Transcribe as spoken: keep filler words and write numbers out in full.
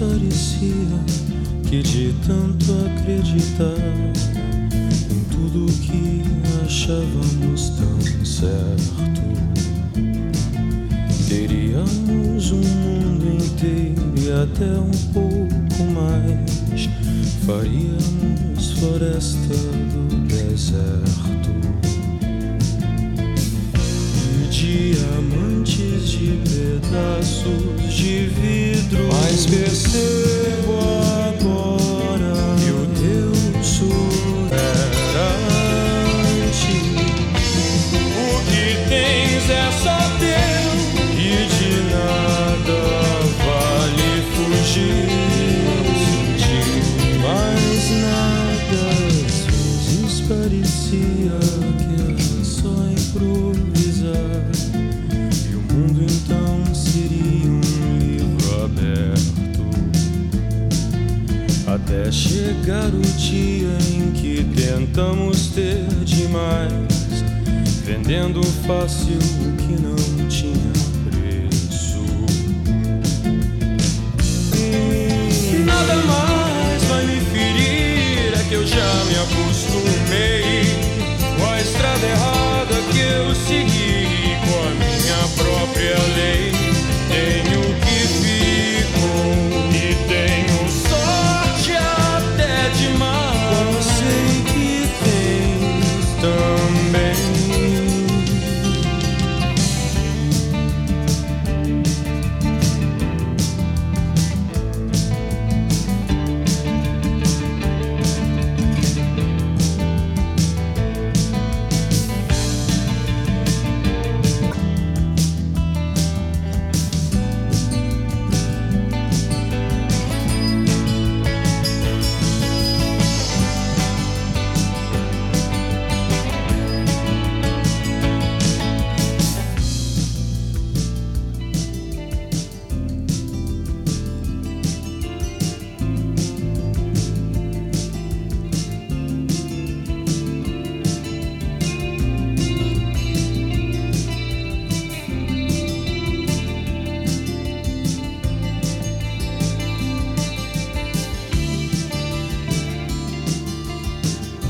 parecia que de tanto acreditar em tudo que achávamos tão certo, teríamos um mundo inteiro e até um pouco mais. Faríamos floresta do deserto e diamantes de pedaços de vidro. Mas percebo agora que o teu sul era antes. O que tens é só teu e de nada vale fugir. Mas nada, às vezes parecia que era só improvisar, e o mundo então seria um livro aberto, até chegar o dia em que tentamos ter demais, vendendo fácil o que não